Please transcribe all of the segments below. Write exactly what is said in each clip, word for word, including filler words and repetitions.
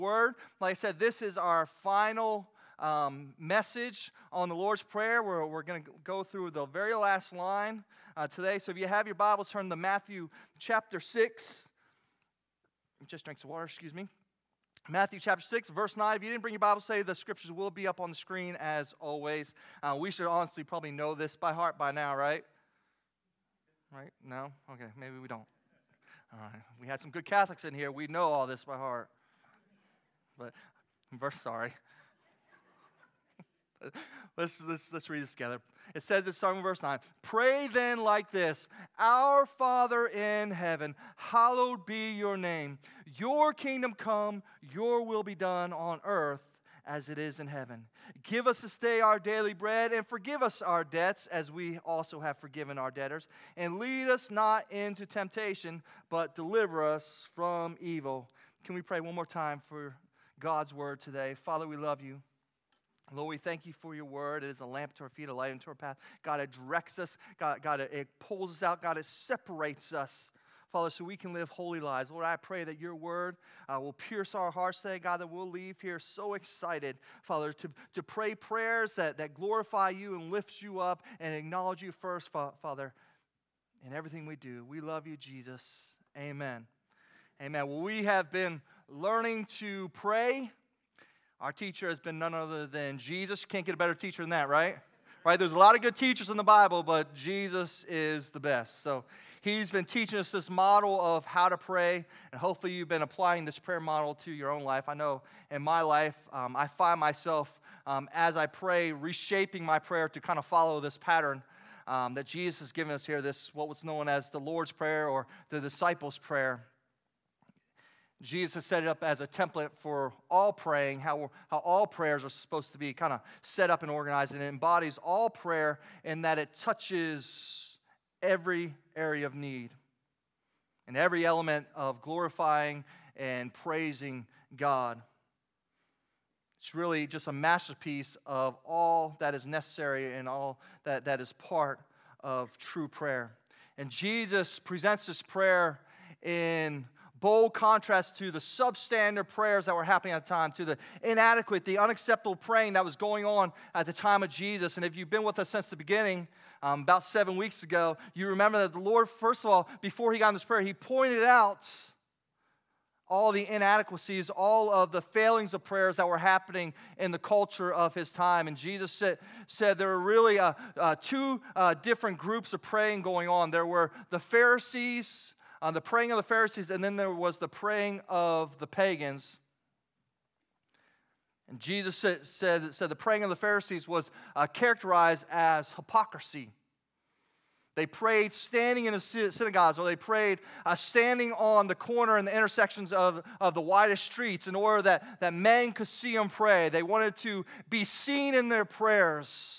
Word. Like I said, this is our final um, message on the Lord's Prayer. We're, we're going to go through the very last line uh, today. So if you have your Bibles, turn to Matthew chapter six. Just drink some water, excuse me. Matthew chapter six, verse nine. If you didn't bring your Bible, say the scriptures will be up on the screen as always. Uh, we should honestly probably know this by heart by now, right? Right? No? Okay, maybe we don't. All right. We had some good Catholics in here. We know all this by heart. But I'm very sorry. let's, let's, let's read this together. It says, it's starting with verse nine. Pray then like this. Our Father in heaven, hallowed be your name. Your kingdom come, your will be done on earth as it is in heaven. Give us this day our daily bread, and forgive us our debts as we also have forgiven our debtors. And lead us not into temptation, but deliver us from evil. Can we pray one more time for God's word today? Father, we love you. Lord, we thank you for your word. It is a lamp to our feet, a light into our path. God, it directs us. God, God it pulls us out. God, it separates us, Father, so we can live holy lives. Lord, I pray that your word uh, will pierce our hearts today. God, that we'll leave here so excited, Father, to, to pray prayers that, that glorify you and lift you up and acknowledge you first, Father, in everything we do. We love you, Jesus. Amen. Amen. Well, we have been learning to pray. Our teacher has been none other than Jesus. You can't get a better teacher than that, right? Right? There's a lot of good teachers in the Bible, but Jesus is the best. So he's been teaching us this model of how to pray, and hopefully you've been applying this prayer model to your own life. I know in my life, um, I find myself, um, as I pray, reshaping my prayer to kind of follow this pattern um, that Jesus has given us here, this what was known as the Lord's Prayer or the disciples' prayer. Jesus has set it up as a template for all praying, how, how all prayers are supposed to be kind of set up and organized, and it embodies all prayer in that it touches every area of need and every element of glorifying and praising God. It's really just a masterpiece of all that is necessary and all that, that is part of true prayer. And Jesus presents this prayer in bold contrast to the substandard prayers that were happening at the time, to the inadequate, the unacceptable praying that was going on at the time of Jesus. And if you've been with us since the beginning, um, about seven weeks ago, you remember that the Lord, first of all, before he got in this prayer, he pointed out all the inadequacies, all of the failings of prayers that were happening in the culture of his time. And Jesus said, said there were really uh, uh, two uh, different groups of praying going on. There were the Pharisees, Uh, the praying of the Pharisees, and then there was the praying of the pagans. And Jesus said, said, said the praying of the Pharisees was uh, characterized as hypocrisy. They prayed standing in the synagogues, or they prayed uh, standing on the corner and the intersections of, of the widest streets in order that, that men could see them pray. They wanted to be seen in their prayers.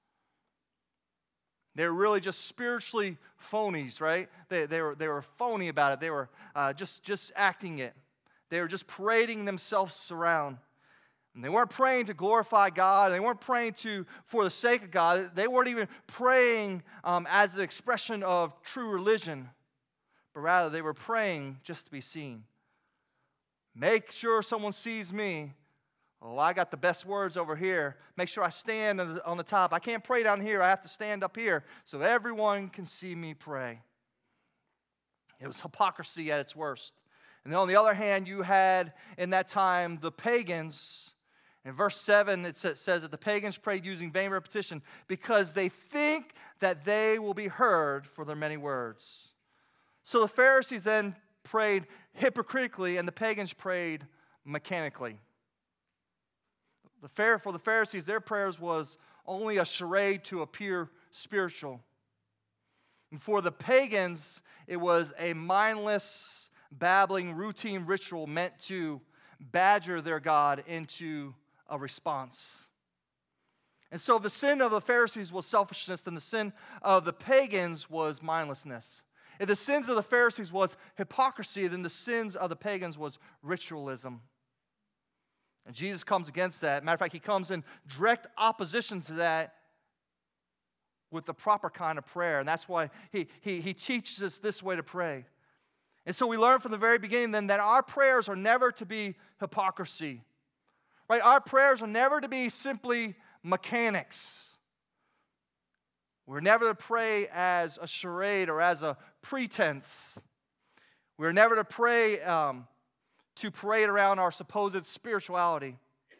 They were really just spiritually phonies, right? They, they, were, they were phony about it. They were uh, just, just acting it. They were just parading themselves around. And they weren't praying to glorify God. They weren't praying to for the sake of God. They weren't even praying um, as an expression of true religion. But rather, they were praying just to be seen. Make sure someone sees me. Oh, I got the best words over here. Make sure I stand on the top. I can't pray down here. I have to stand up here so everyone can see me pray. It was hypocrisy at its worst. And then on the other hand, you had in that time the pagans. In verse seven, it says that the pagans prayed using vain repetition because they think that they will be heard for their many words. So the Pharisees then prayed hypocritically, and the pagans prayed mechanically. The, for the Pharisees, their prayers was only a charade to appear spiritual. And for the pagans, it was a mindless, babbling, routine ritual meant to badger their God into a response. And so if the sin of the Pharisees was selfishness, then the sin of the pagans was mindlessness. If the sins of the Pharisees was hypocrisy, then the sins of the pagans was ritualism. And Jesus comes against that. Matter of fact, he comes in direct opposition to that with the proper kind of prayer. And that's why he, he, he teaches us this way to pray. And so we learn from the very beginning then that our prayers are never to be hypocrisy. Right? Our prayers are never to be simply mechanics. We're never to pray as a charade or as a pretense. We're never to pray um, to parade around our supposed spirituality.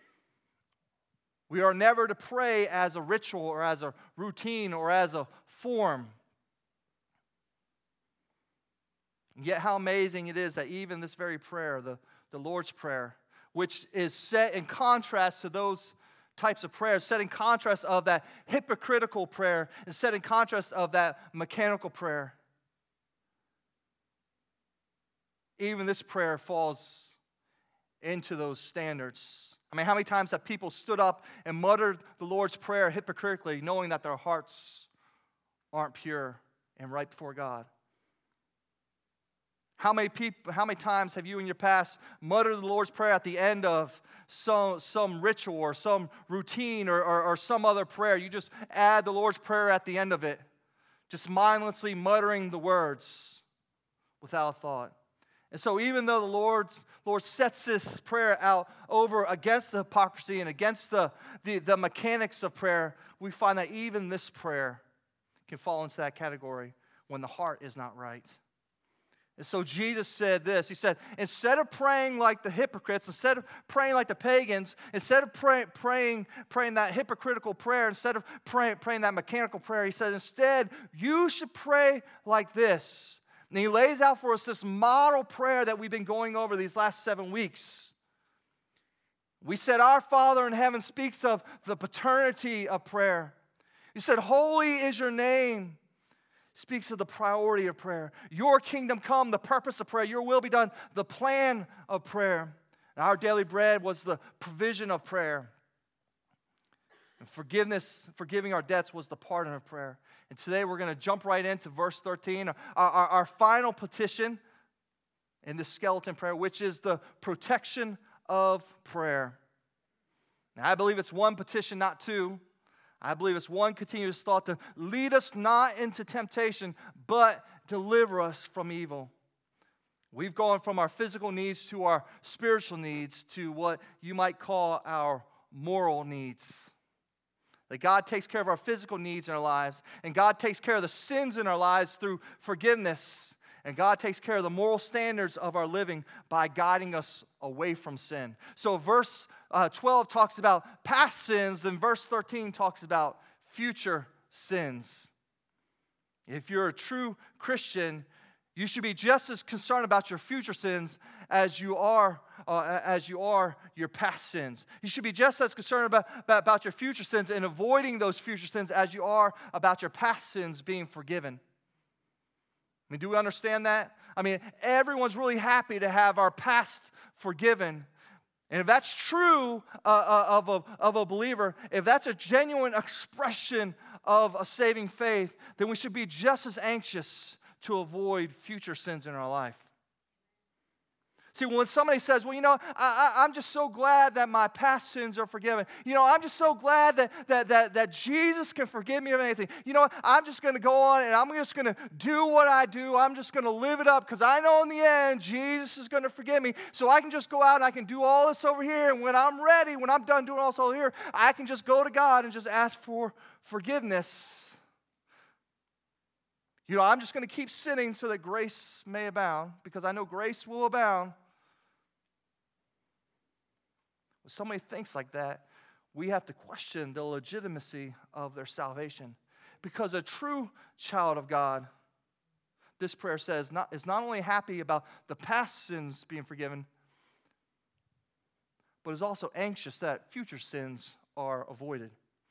We are never to pray as a ritual or as a routine or as a form. Yet how amazing it is that even this very prayer, the, the Lord's Prayer, which is set in contrast to those types of prayers, set in contrast of that hypocritical prayer, and set in contrast of that mechanical prayer. Even this prayer falls into those standards. I mean, how many times have people stood up and muttered the Lord's Prayer hypocritically, knowing that their hearts aren't pure and right before God? How many people, how many times have you in your past muttered the Lord's Prayer at the end of some, some ritual or some routine or, or, or some other prayer? You just add the Lord's Prayer at the end of it, just mindlessly muttering the words without a thought. And so even though the Lord, Lord sets this prayer out over against the hypocrisy and against the, the, the mechanics of prayer, we find that even this prayer can fall into that category when the heart is not right. And so Jesus said this. He said, instead of praying like the hypocrites, instead of praying like the pagans, instead of pray, praying, praying that hypocritical prayer, instead of pray, praying that mechanical prayer, he said, instead, you should pray like this. And he lays out for us this model prayer that we've been going over these last seven weeks. We said, our Father in heaven speaks of the paternity of prayer. He said, holy is your name. Speaks of the priority of prayer. Your kingdom come, the purpose of prayer. Your will be done, the plan of prayer. And our daily bread was the provision of prayer. And forgiveness, forgiving our debts was the pardon of prayer. And today we're going to jump right into verse thirteen, our, our, our final petition in this skeleton prayer, which is the protection of prayer. Now, I believe it's one petition, not two. I believe it's one continuous thought to lead us not into temptation, but deliver us from evil. We've gone from our physical needs to our spiritual needs to what you might call our moral needs. That God takes care of our physical needs in our lives, and God takes care of the sins in our lives through forgiveness. And God takes care of the moral standards of our living by guiding us away from sin. So verse uh, twelve talks about past sins, then verse thirteen talks about future sins. If you're a true Christian, you should be just as concerned about your future sins as you are uh, as you are your past sins. You should be just as concerned about, about, about your future sins and avoiding those future sins as you are about your past sins being forgiven. I mean, do we understand that? I mean, everyone's really happy to have our past forgiven. And if that's true uh, uh, of, a, of a believer, if that's a genuine expression of a saving faith, then we should be just as anxious to avoid future sins in our life. See, when somebody says, well, you know, I, I, I'm just so glad that my past sins are forgiven. You know, I'm just so glad that, that, that, that Jesus can forgive me of anything. You know, I'm just going to go on and I'm just going to do what I do. I'm just going to live it up because I know in the end Jesus is going to forgive me. So I can just go out and I can do all this over here. And when I'm ready, when I'm done doing all this over here, I can just go to God and just ask for forgiveness. You know, I'm just going to keep sinning so that grace may abound because I know grace will abound. When somebody thinks like that, we have to question the legitimacy of their salvation. Because a true child of God, this prayer says, not, is not only happy about the past sins being forgiven, but is also anxious that future sins are avoided.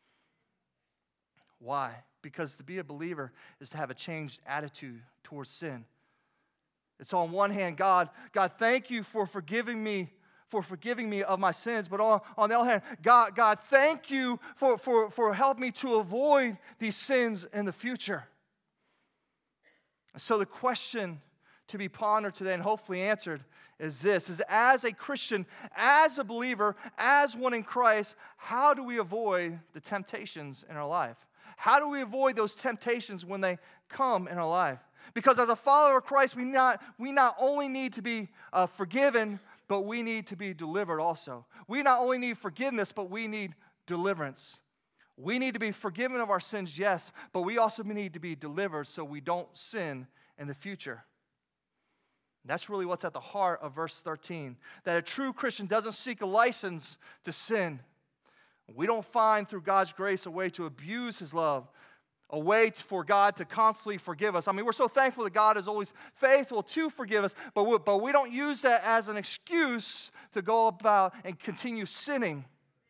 Why? Because to be a believer is to have a changed attitude towards sin. It's on one hand, God, God, thank you for forgiving me, for forgiving me of my sins. But on, on the other hand, God, God, thank you for, for, for helping me to avoid these sins in the future. So the question to be pondered today and hopefully answered is this, is as a Christian, as a believer, as one in Christ, how do we avoid the temptations in our life? How do we avoid those temptations when they come in our life? Because as a follower of Christ, we not, we not only need to be uh, forgiven, but we need to be delivered also. We not only need forgiveness, but we need deliverance. We need to be forgiven of our sins, yes, but we also need to be delivered so we don't sin in the future. That's really what's at the heart of verse thirteen, that a true Christian doesn't seek a license to sin. We don't find through God's grace a way to abuse his love, a way for God to constantly forgive us. I mean, we're so thankful that God is always faithful to forgive us, but we, but we don't use that as an excuse to go about and continue sinning.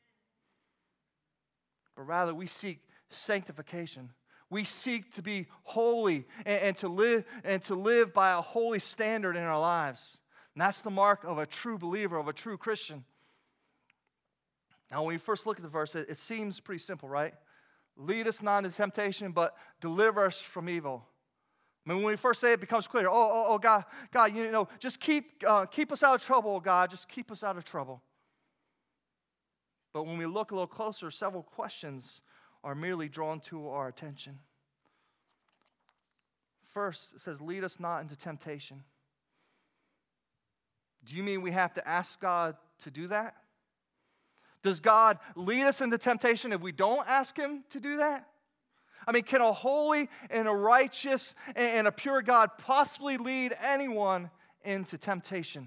But rather, we seek sanctification. We seek to be holy and, and to live and to live by a holy standard in our lives. And that's the mark of a true believer, of a true Christian. Now, when you first look at the verse, it, it seems pretty simple, right? Lead us not into temptation, but deliver us from evil. I mean, when we first say it, it becomes clear. Oh, oh, oh, God, God, you know, just keep uh, keep us out of trouble, oh God. Just keep us out of trouble. But when we look a little closer, several questions are merely drawn to our attention. First, it says, lead us not into temptation. Do you mean we have to ask God to do that? Does God lead us into temptation if we don't ask him to do that? I mean, can a holy and a righteous and a pure God possibly lead anyone into temptation?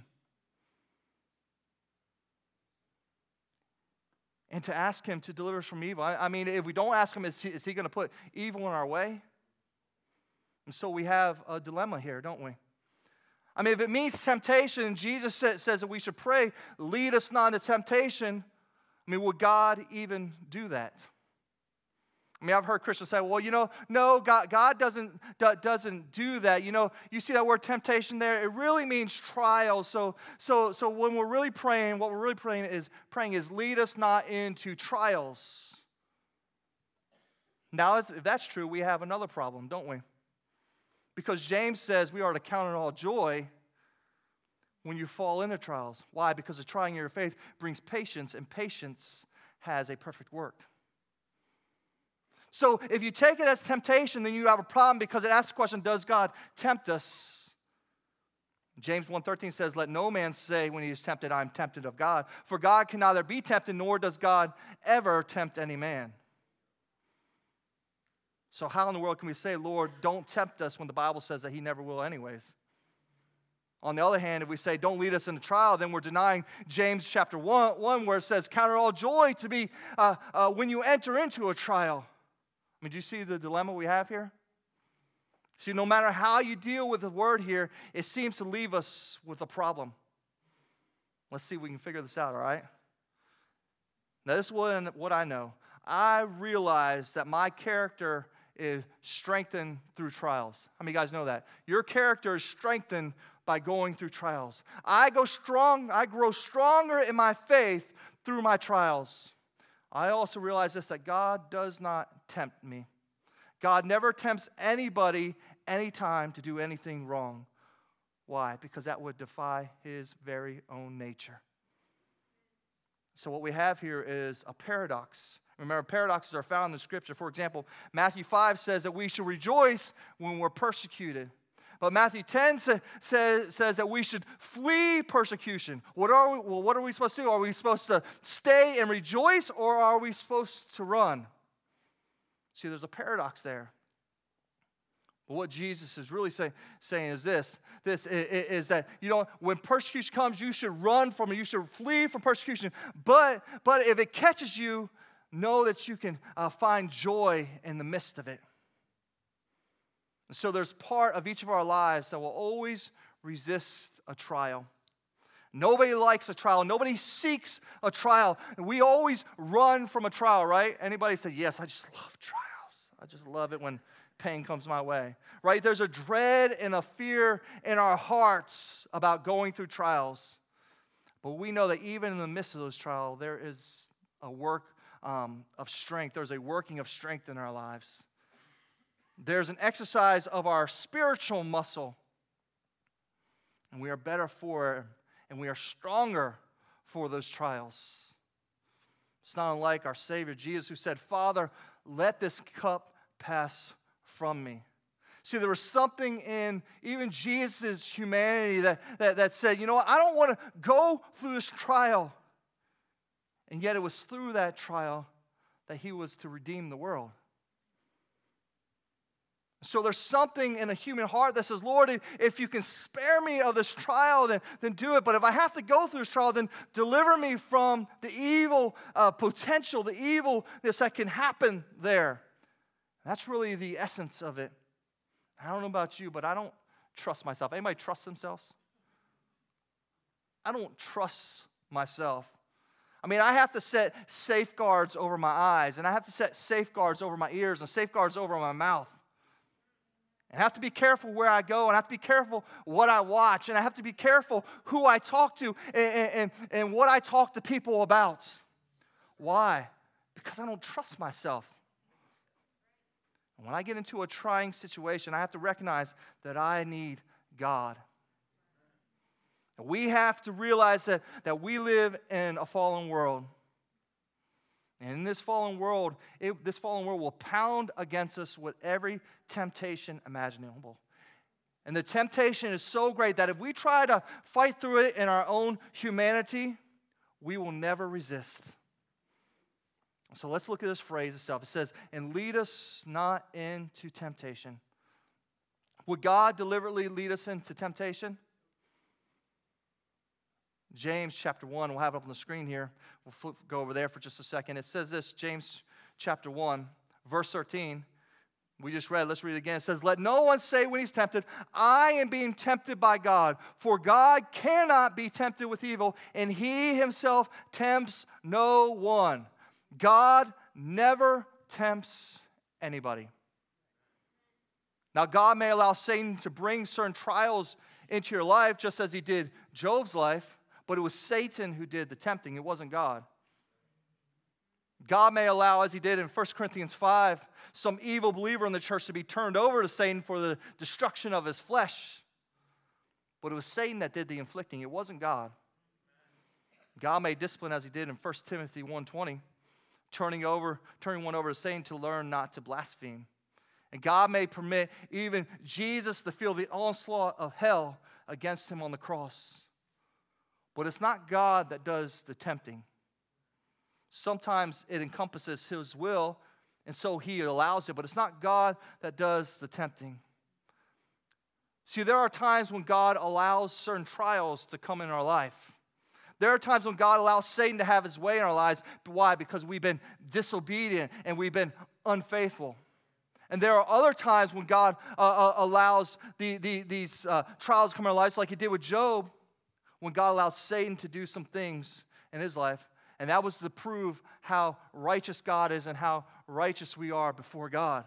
And to ask him to deliver us from evil. I, I mean, if we don't ask him, is he, is he going to put evil in our way? And so we have a dilemma here, don't we? I mean, if it means temptation, Jesus says, says that we should pray, lead us not into temptation. I mean, would God even do that? I mean, I've heard Christians say, well, you know, no, God, God doesn't, doesn't do that. You know, you see that word temptation there? It really means trial. So, so, so when we're really praying, what we're really praying is, praying is lead us not into trials. Now, if that's true, we have another problem, don't we? Because James says we are to count it all joy when you fall into trials. Why? Because the trying of your faith brings patience, and patience has a perfect work. So if you take it as temptation, then you have a problem because it asks the question, does God tempt us? James one thirteen says, let no man say when he is tempted, I am tempted of God. For God can neither be tempted, nor does God ever tempt any man. So how in the world can we say, Lord, don't tempt us when the Bible says that he never will anyways? On the other hand, if we say, don't lead us into trial, then we're denying James chapter one, one where it says, count it all joy to be uh, uh, when you enter into a trial. I mean, do you see the dilemma we have here? See, no matter how you deal with the word here, it seems to leave us with a problem. Let's see if we can figure this out, all right? Now, this is what, what I know. I realize that my character is strengthened through trials. How many of you guys know that? Your character is strengthened by going through trials. I go strong, I grow stronger in my faith through my trials. I also realize this, that God does not tempt me. God never tempts anybody anytime to do anything wrong. Why? Because that would defy his very own nature. So what we have here is a paradox. Remember, paradoxes are found in Scripture. For example, Matthew five says that we should rejoice when we're persecuted. But Matthew ten say, says, says that we should flee persecution. What are we, well, what are we supposed to do? Are we supposed to stay and rejoice, or are we supposed to run? See, there's a paradox there. But what Jesus is really say, saying is this, this is, is that, you know, when persecution comes, you should run from it. You should flee from persecution. But, but if it catches you, know that you can uh, find joy in the midst of it. And so there's part of each of our lives that will always resist a trial. Nobody likes a trial. Nobody seeks a trial. And we always run from a trial, right? Anybody say, yes, I just love trials. I just love it when pain comes my way, right? There's a dread and a fear in our hearts about going through trials. But we know that even in the midst of those trials, there is a work um, of strength. There's a working of strength in our lives. There's an exercise of our spiritual muscle, and we are better for it, and we are stronger for those trials. It's not unlike our Savior Jesus, who said, Father, let this cup pass from me. See, there was something in even Jesus' humanity that, that, that said, you know what, I don't want to go through this trial. And yet it was through that trial that he was to redeem the world. So there's something in a human heart that says, Lord, if you can spare me of this trial, then, then do it. But if I have to go through this trial, then deliver me from the evil uh, potential, the evilness that can happen there. That's really the essence of it. I don't know about you, but I don't trust myself. Anybody trust themselves? I don't trust myself. I mean, I have to set safeguards over my eyes, and I have to set safeguards over my ears, and safeguards over my mouth. And I have to be careful where I go, and I have to be careful what I watch, and I have to be careful who I talk to and, and, and what I talk to people about. Why? Because I don't trust myself. And when I get into a trying situation, I have to recognize that I need God. We have to realize that, that we live in a fallen world. And in this fallen world, it, this fallen world will pound against us with every temptation imaginable. And the temptation is so great that if we try to fight through it in our own humanity, we will never resist. So let's look at this phrase itself. It says, and lead us not into temptation. Would God deliberately lead us into temptation? James chapter one, we'll have it up on the screen here. We'll flip, go over there for just a second. It says this, James chapter one, verse thirteen. We just read, let's read it again. It says, let no one say when he's tempted, I am being tempted by God. For God cannot be tempted with evil, and he himself tempts no one. God never tempts anybody. Now, God may allow Satan to bring certain trials into your life, just as he did Job's life. But it was Satan who did the tempting. It wasn't God. God may allow, as he did in First Corinthians five, some evil believer in the church to be turned over to Satan for the destruction of his flesh. But it was Satan that did the inflicting. It wasn't God. God may discipline, as he did in First Timothy one twenty, turning over, turning one over to Satan to learn not to blaspheme. And God may permit even Jesus to feel the onslaught of hell against him on the cross. But it's not God that does the tempting. Sometimes it encompasses his will, and so he allows it. But it's not God that does the tempting. See, there are times when God allows certain trials to come in our life. There are times when God allows Satan to have his way in our lives. Why? Because we've been disobedient and we've been unfaithful. And there are other times when God uh, uh, allows the, the, these uh, trials to come in our lives, like he did with Job, when God allowed Satan to do some things in his life. And that was to prove how righteous God is and how righteous we are before God.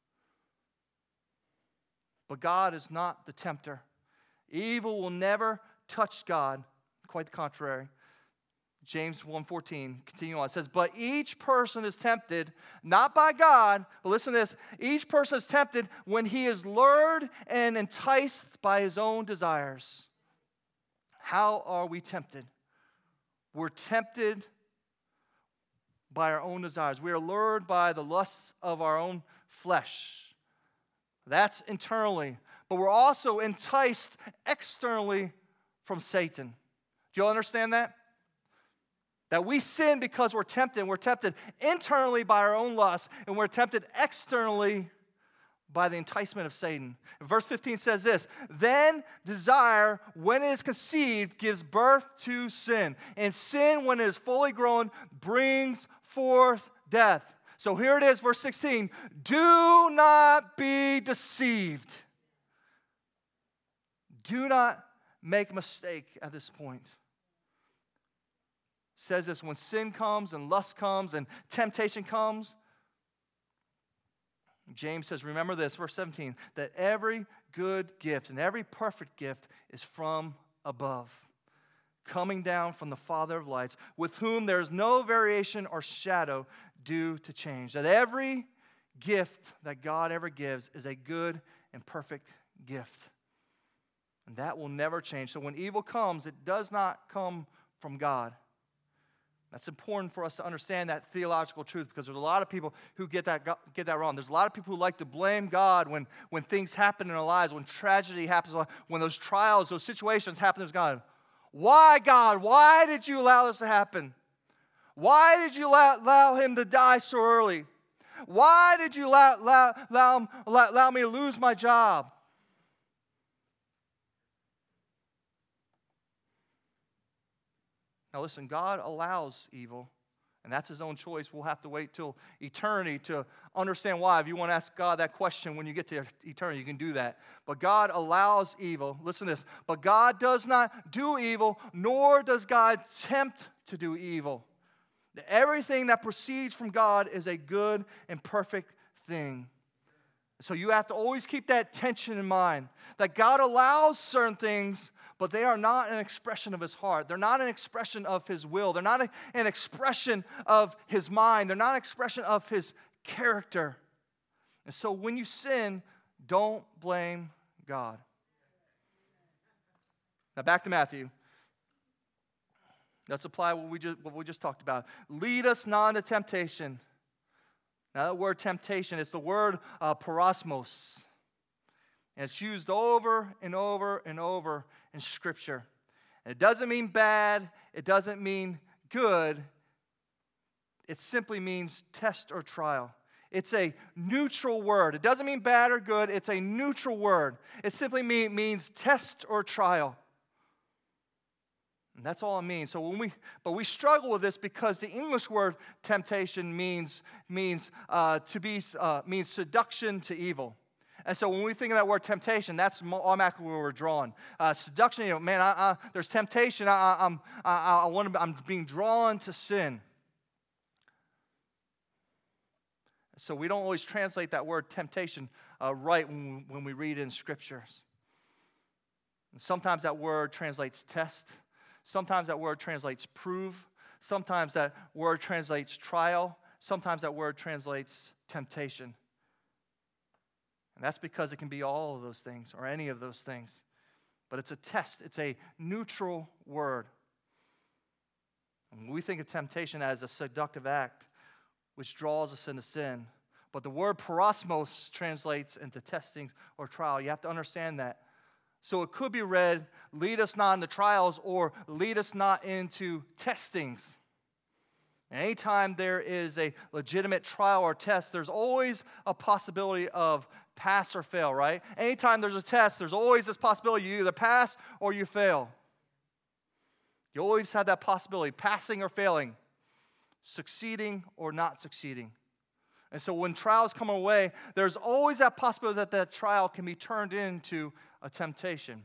But God is not the tempter. Evil will never touch God. Quite the contrary. James one fourteen, continue on. It says, but each person is tempted, not by God, but listen to this. Each person is tempted when he is lured and enticed by his own desires. How are we tempted? We're tempted by our own desires. We are lured by the lusts of our own flesh. That's internally. But we're also enticed externally from Satan. Do you all understand that? That we sin because we're tempted. We're tempted internally by our own lust, and we're tempted externally by the enticement of Satan. Verse fifteen says this, then desire, when it is conceived, gives birth to sin. And sin, when it is fully grown, brings forth death. So here it is, verse sixteen, do not be deceived. Do not make a mistake at this point. It says this, when sin comes and lust comes and temptation comes, James says, remember this, verse seventeen, that every good gift and every perfect gift is from above, coming down from the Father of lights, with whom there is no variation or shadow due to change. That every gift that God ever gives is a good and perfect gift. And that will never change. So when evil comes, it does not come from God. That's important for us to understand that theological truth, because there's a lot of people who get that, get that wrong. There's a lot of people who like to blame God when, when things happen in our lives, when tragedy happens, when those trials, those situations happen to God. Why, God? Why did you allow this to happen? Why did you allow, allow him to die so early? Why did you allow, allow, allow, allow, allow me to lose my job? Now listen, God allows evil, and that's his own choice. We'll have to wait till eternity to understand why. If you want to ask God that question when you get to eternity, you can do that. But God allows evil. Listen to this. But God does not do evil, nor does God tempt to do evil. Everything that proceeds from God is a good and perfect thing. So you have to always keep that tension in mind, that God allows certain things, but they are not an expression of his heart. They're not an expression of his will. They're not a, an expression of his mind. They're not an expression of his character. And so when you sin, don't blame God. Now back to Matthew. Let's apply what we just, what we just talked about. Lead us not into temptation. Now that word temptation is the word uh, parosmos. And it's used over and over and over in Scripture. And it doesn't mean bad. It doesn't mean good. It simply means test or trial. It's a neutral word. It doesn't mean bad or good. It's a neutral word. It simply mean, means test or trial. And that's all it means. So when we, but we struggle with this because the English word temptation means means uh, to be uh, means seduction to evil. And so when we think of that word temptation, that's automatically where we're drawn. Uh, seduction, you know, man, I, I, there's temptation. I, I, I'm, I, I want to, I'm being drawn to sin. So we don't always translate that word temptation uh, right when, when we read it in Scriptures. And sometimes that word translates test. Sometimes that word translates prove. Sometimes that word translates trial. Sometimes that word translates temptation. And that's because it can be all of those things or any of those things. But it's a test. It's a neutral word. And we think of temptation as a seductive act which draws us into sin. But the word parosmos translates into testing or trial. You have to understand that. So it could be read, lead us not into trials, or lead us not into testings. And anytime there is a legitimate trial or test, there's always a possibility of pass or fail, right? Anytime there's a test, there's always this possibility you either pass or you fail. You always have that possibility, passing or failing, succeeding or not succeeding. And so when trials come our way, there's always that possibility that that trial can be turned into a temptation.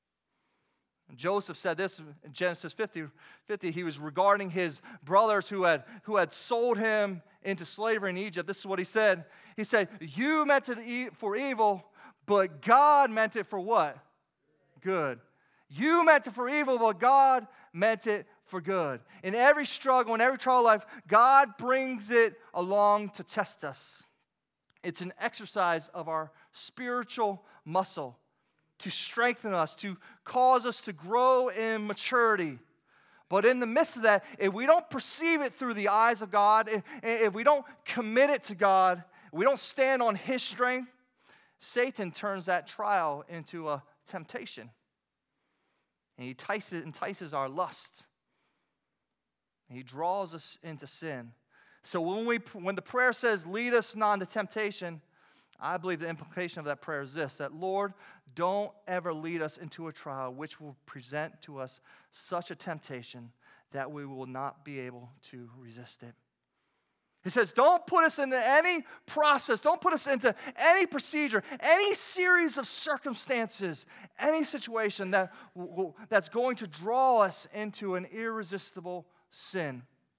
And Joseph said this in Genesis fifty, fifty. He was regarding his brothers who had, who had sold him into slavery in Egypt. This is what he said. He said, you meant it for evil, but God meant it for what? Good. You meant it for evil, but God meant it for good. In every struggle, in every trial of life, God brings it along to test us. It's an exercise of our spiritual muscle to strengthen us, to cause us to grow in maturity. But in the midst of that, if we don't perceive it through the eyes of God, if we don't commit it to God, we don't stand on His strength, Satan turns that trial into a temptation. And he entices, entices our lust. And he draws us into sin. So when we, when the prayer says, lead us not into temptation, I believe the implication of that prayer is this, that Lord, don't ever lead us into a trial which will present to us such a temptation that we will not be able to resist it. He says, don't put us into any process, don't put us into any procedure, any series of circumstances, any situation that will, that's going to draw us into an irresistible sin.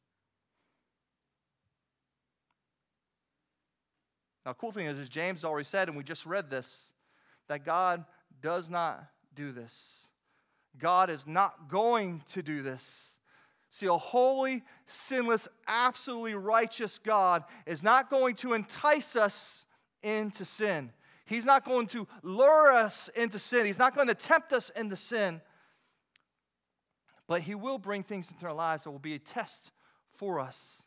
Now, the cool thing is, is James already said, and we just read this, that God does not do this. God is not going to do this. See, a holy, sinless, absolutely righteous God is not going to entice us into sin. He's not going to lure us into sin. He's not going to tempt us into sin. But He will bring things into our lives that will be a test for us.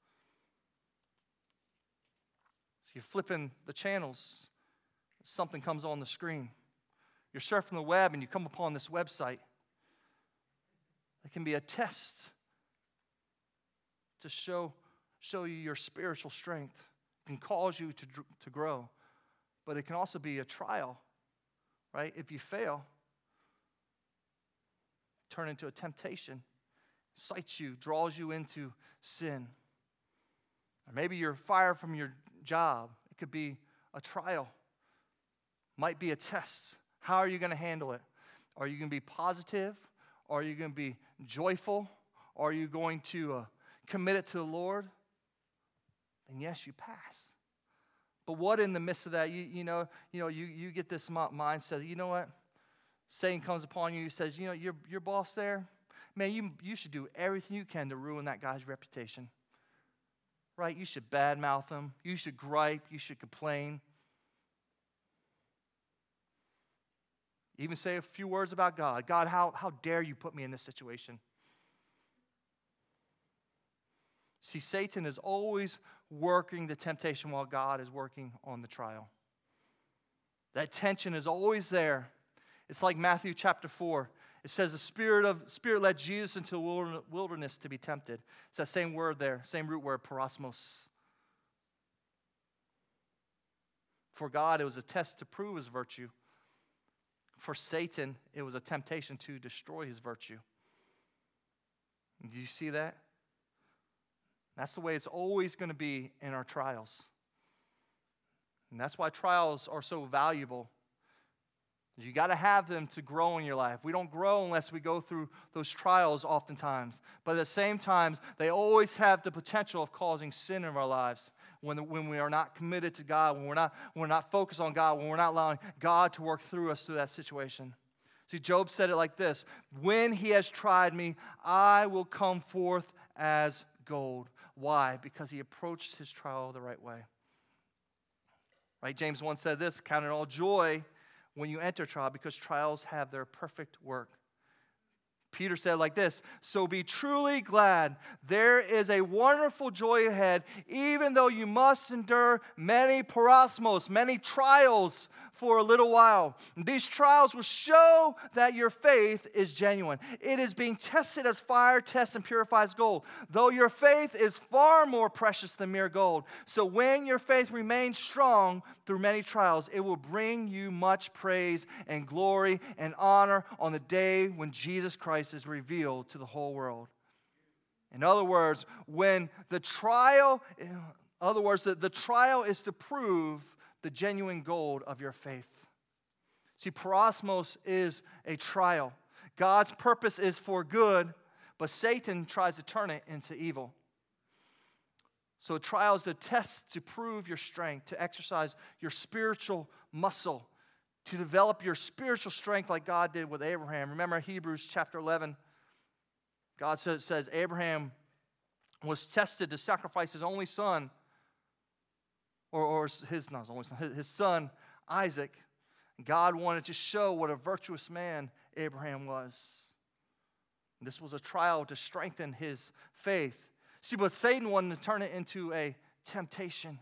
So you're flipping the channels, something comes on the screen. You're surfing the web and you come upon this website. It can be a test to show, show you your spiritual strength. It can cause you to, to grow. But it can also be a trial, right? If you fail, turn into a temptation, incites you, draws you into sin. Or maybe you're fired from your job. It could be a trial. Might be a test. How are you going to handle it? Are you going to be positive? Are you going to be joyful? Are you going to uh, commit it to the Lord? And yes, you pass. But what in the midst of that, you, you know, you know, you, you get this mindset, you know what? Satan comes upon you, he says, you know, your, your boss there, man, you, you should do everything you can to ruin that guy's reputation. Right? You should badmouth him. You should gripe. You should complain. Even say a few words about God. God, how, how dare you put me in this situation? See, Satan is always working the temptation while God is working on the trial. That tension is always there. It's like Matthew chapter four. It says the Spirit of Spirit led Jesus into the wilderness to be tempted. It's that same word there, same root word, parosmos. For God, it was a test to prove his virtue. For Satan, it was a temptation to destroy his virtue. Do you see that? That's the way it's always going to be in our trials. And that's why trials are so valuable. You got to have them to grow in your life. We don't grow unless we go through those trials oftentimes. But at the same time, they always have the potential of causing sin in our lives when, when we are not committed to God, when we're not, when we're not focused on God, when we're not allowing God to work through us through that situation. See, Job said it like this: when he has tried me, I will come forth as gold. Why? Because he approached his trial the right way. Right? James one said this: count it all joy when you enter trial, because trials have their perfect work. Peter said like this: so be truly glad. There is a wonderful joy ahead, even though you must endure many parosmos, many trials for a little while. These trials will show that your faith is genuine. It is being tested as fire tests and purifies gold, though your faith is far more precious than mere gold. So when your faith remains strong through many trials, it will bring you much praise and glory and honor on the day when Jesus Christ is revealed to the whole world. In other words, when the trial, in other words, the, the trial is to prove the genuine gold of your faith. See, parosmos is a trial. God's purpose is for good, but Satan tries to turn it into evil. So a trial is a test to prove your strength, to exercise your spiritual muscle, to develop your spiritual strength like God did with Abraham. Remember Hebrews chapter eleven. God says, says Abraham was tested to sacrifice his only son, or, or his, not his only son, his, his son Isaac. God wanted to show what a virtuous man Abraham was. This was a trial to strengthen his faith. See, but Satan wanted to turn it into a temptation.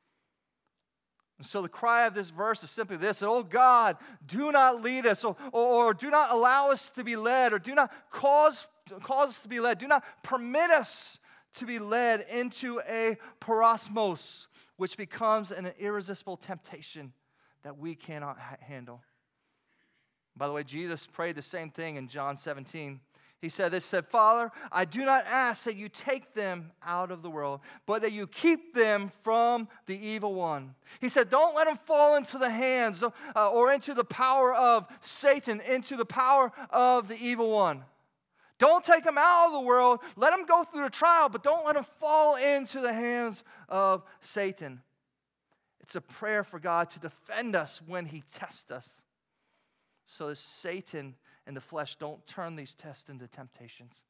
And so the cry of this verse is simply this: oh God, do not lead us, or, or, or do not allow us to be led, or do not cause, cause us to be led. Do not permit us to be led into a parosmos, which becomes an irresistible temptation that we cannot ha- handle. By the way, Jesus prayed the same thing in John seventeen. He said this, said, Father, I do not ask that you take them out of the world, but that you keep them from the evil one. He said, don't let them fall into the hands of, uh, or into the power of Satan, into the power of the evil one. Don't take them out of the world. Let them go through the trial, but don't let them fall into the hands of Satan. It's a prayer for God to defend us when he tests us, so that Satan and the flesh don't turn these tests into temptations,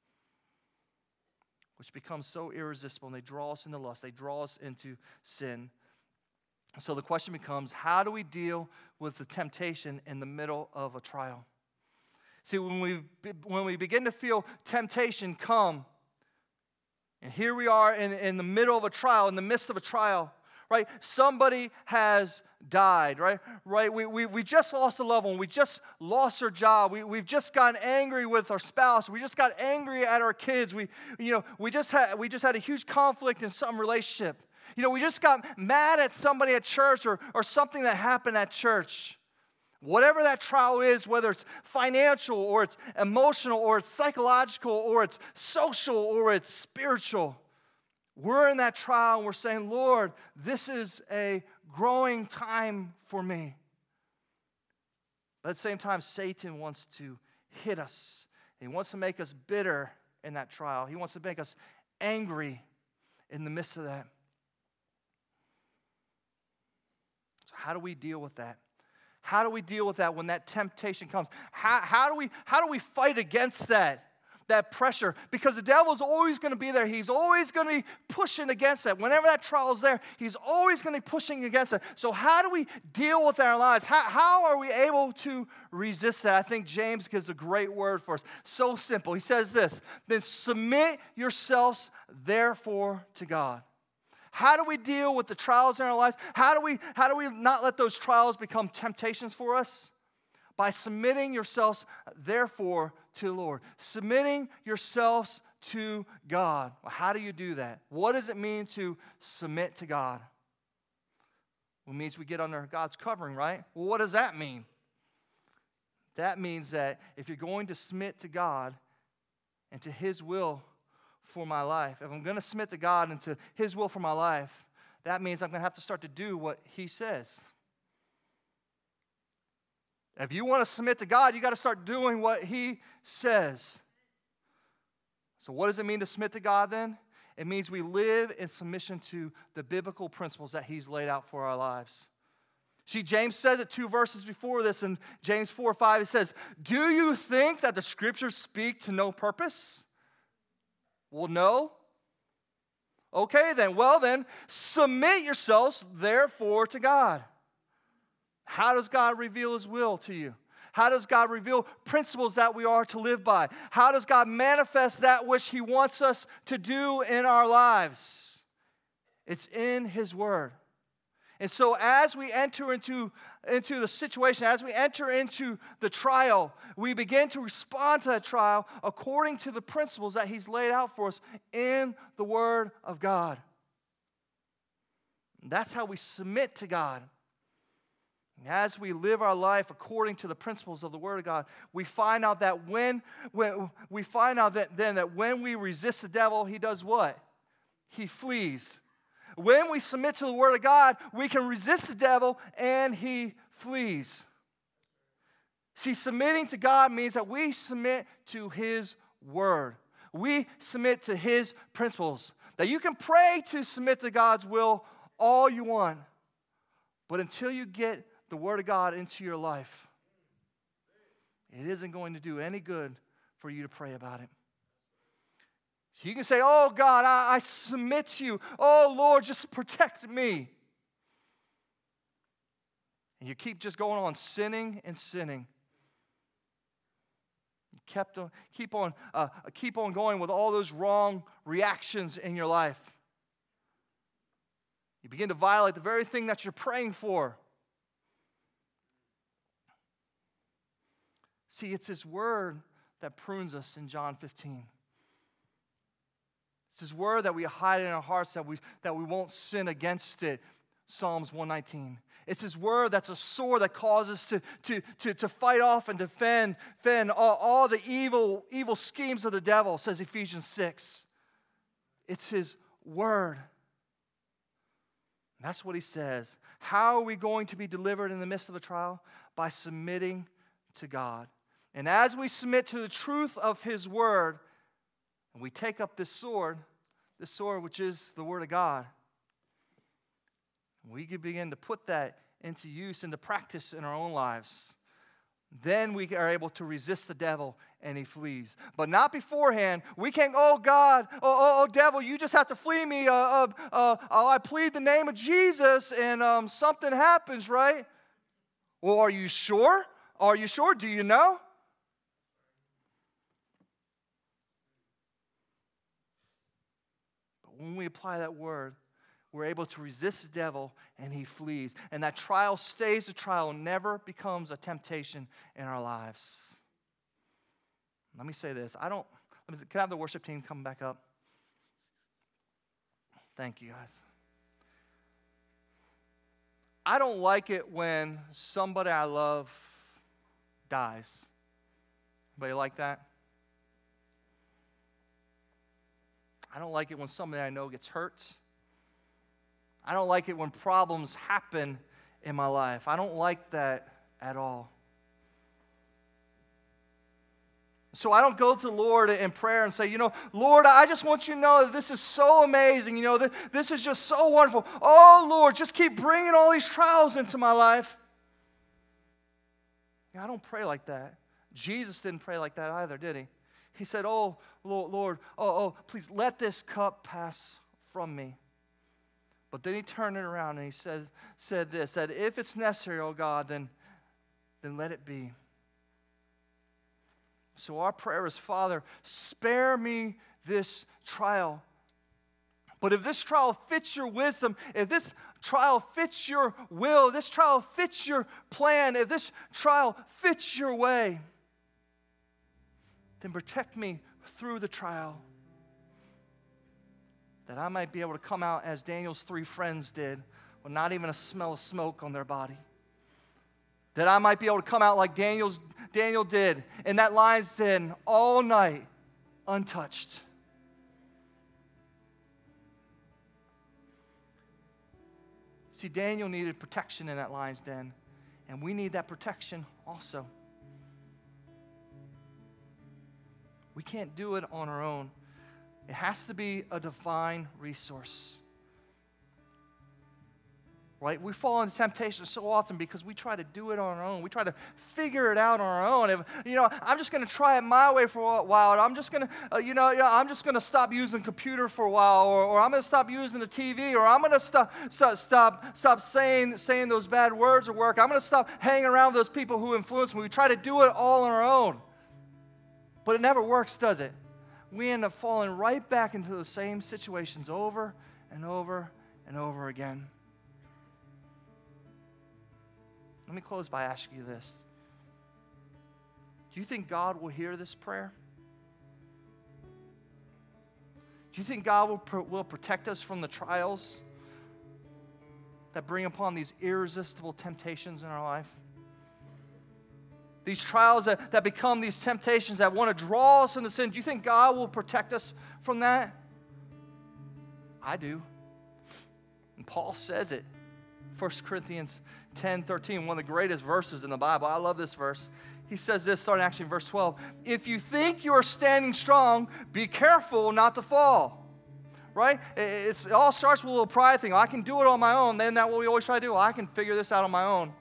which become so irresistible, and they draw us into lust. They draw us into sin. So the question becomes, how do we deal with the temptation in the middle of a trial? See, when we, when we begin to feel temptation come, And here we are in, in the middle of a trial, in the midst of a trial, right? Somebody has died, right? Right? We, we, we just lost a loved one. We just lost our job. We, we've just gotten angry with our spouse. We just got angry at our kids. We, you know, we just had, we just had a huge conflict in some relationship. You know, we just got mad at somebody at church or, or something that happened at church. Whatever that trial is, whether it's financial or it's emotional or it's psychological or it's social or it's spiritual, we're in that trial and we're saying, Lord, this is a growing time for me. But at the same time, Satan wants to hit us. He wants to make us bitter in that trial. He wants to make us angry in the midst of that. So how do we deal with that? How do we deal with that when that temptation comes? How, how do we how do we fight against that, that pressure? Because the devil's always going to be there. He's always going to be pushing against that. Whenever that trial is there, he's always going to be pushing against it. So how do we deal with our lives? How, how are we able to resist that? I think James gives a great word for us. So simple. He says this, then submit yourselves therefore to God. How do we deal with the trials in our lives? How do we, how do we not let those trials become temptations for us? By submitting yourselves, therefore, to the Lord. Submitting yourselves to God. Well, how do you do that? What does it mean to submit to God? Well, it means we get under God's covering, right? Well, what does that mean? That means that if you're going to submit to God and to His will for my life, if I'm going to submit to God and to His will for my life, that means I'm going to have to start to do what He says. If you want to submit to God, you got to start doing what He says. So what does it mean to submit to God then? It means we live in submission to the biblical principles that He's laid out for our lives. See, James says it two verses before this in James four five. It says, do you think that the Scriptures speak to no purpose? Well, no. Okay, then. Well, then, submit yourselves, therefore, to God. How does God reveal His will to you? How does God reveal principles that we are to live by? How does God manifest that which He wants us to do in our lives? It's in His Word. And so as we enter into, into the situation, as we enter into the trial, we begin to respond to that trial according to the principles that He's laid out for us in the Word of God. And that's how we submit to God. And as we live our life according to the principles of the Word of God, we find out that when, when we find out that then that when we resist the devil, he does what? He flees. When we submit to the Word of God, we can resist the devil and he flees. See, submitting to God means that we submit to His Word. We submit to His principles. That you can pray to submit to God's will all you want, but until you get the Word of God into your life, it isn't going to do any good for you to pray about it. So you can say, oh God, I, I submit to you. Oh Lord, just protect me. And you keep just going on sinning and sinning. You kept on, keep on, uh, keep on going with all those wrong reactions in your life. You begin to violate the very thing that you're praying for. See, it's His Word that prunes us in John fifteen. It's His Word that we hide in our hearts, that we, that we won't sin against it. Psalms one nineteen. It's His Word that's a sword that causes us to, to, to, to fight off and defend, defend all, all the evil, evil schemes of the devil, says Ephesians six. It's His Word. And that's what He says. How are we going to be delivered in the midst of a trial? By submitting to God. And as we submit to the truth of His Word, and we take up this sword, this sword which is the Word of God, we can begin to put that into use, into practice in our own lives. Then we are able to resist the devil and he flees. But not beforehand. We can't, oh God, oh, oh, oh devil, you just have to flee me. Uh, uh, uh, oh, I plead the name of Jesus and um, something happens, right? Well, are you sure? Are you sure? Do you know? we apply that word, we're able to resist the devil and he flees. And that trial stays a trial, never becomes a temptation in our lives. Let me say this. I don't, let me, can I have the worship team come back up? Thank you, guys. I don't like it when somebody I love dies. Anybody like that? I don't like it when somebody I know gets hurt. I don't like it when problems happen in my life. I don't like that at all. So I don't go to the Lord in prayer and say, you know, Lord, I just want you to know that this is so amazing. You know, that this is just so wonderful. Oh, Lord, just keep bringing all these trials into my life. I don't pray like that. Jesus didn't pray like that either, did he? He said, oh, Lord, Lord, oh, oh, please let this cup pass from me. But then he turned it around and he said, said this, that if it's necessary, oh God, then, then let it be. So our prayer is, Father, spare me this trial. But if this trial fits your wisdom, if this trial fits your will, if this trial fits your plan, if this trial fits your way, then protect me through the trial, that I might be able to come out as Daniel's three friends did, with not even a smell of smoke on their body. That I might be able to come out like Daniel's, Daniel did in that lion's den all night, untouched. See, Daniel needed protection in that lion's den, and we need that protection also. We can't do it on our own. It has to be a divine resource. Right? We fall into temptation so often because we try to do it on our own. We try to figure it out on our own. If, you know, I'm just going to try it my way for a while. I'm just going to, uh, you know, yeah, I'm just going to stop using computer for a while, or, or I'm going to stop using the T V, or I'm going to stop, stop, stop, stop saying, saying those bad words at work. I'm going to stop hanging around those people who influence me. We try to do it all on our own, but it never works, does it? We end up falling right back into those same situations over and over and over again. Let me close by asking you this. Do you think God will hear this prayer? Do you think God will, will protect us from the trials that bring upon these irresistible temptations in our life? These trials that, that become these temptations that want to draw us into sin. Do you think God will protect us from that? I do. And Paul says it. First Corinthians ten thirteen, one of the greatest verses in the Bible. I love this verse. He says this, starting actually in verse twelve. If you think you are standing strong, be careful not to fall. Right? It's, it all starts with a little pride thing. I can do it on my own. Then that's what we always try to do. I can figure this out on my own.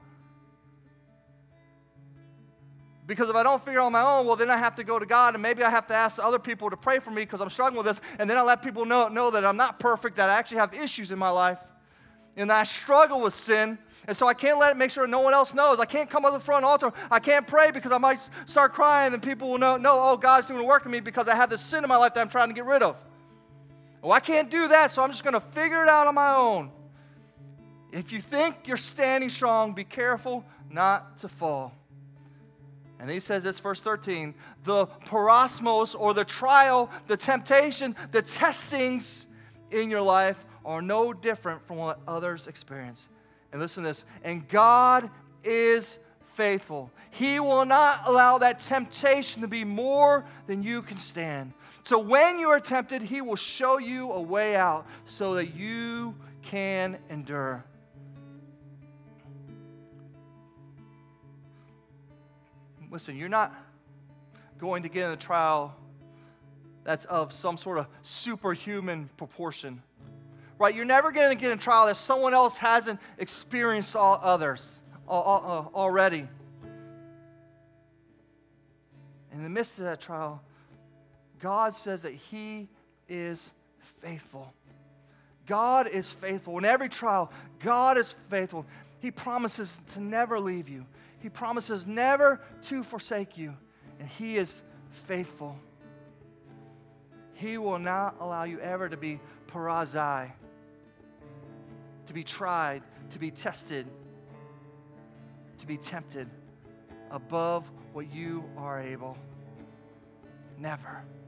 Because if I don't figure it out on my own, well, then I have to go to God, and maybe I have to ask other people to pray for me because I'm struggling with this, and then I let people know, know that I'm not perfect, that I actually have issues in my life, and that I struggle with sin, and so I can't let it make sure no one else knows. I can't come to the front altar. I can't pray because I might start crying, and people will know, know, oh, God's doing a work in me because I have this sin in my life that I'm trying to get rid of. Well, I can't do that, so I'm just going to figure it out on my own. If you think you're standing strong, be careful not to fall. And he says this, verse thirteen, the parosmos, or the trial, the temptation, the testings in your life are no different from what others experience. And listen to this, and God is faithful. He will not allow that temptation to be more than you can stand. So when you are tempted, he will show you a way out so that you can endure. Listen, you're not going to get in a trial that's of some sort of superhuman proportion, right? You're never going to get in a trial that someone else hasn't experienced all others already. In the midst of that trial, God says that he is faithful. God is faithful. In every trial, God is faithful. He promises to never leave you. He promises never to forsake you, and he is faithful. He will not allow you ever to be parazai, to be tried, to be tested, to be tempted above what you are able. Never.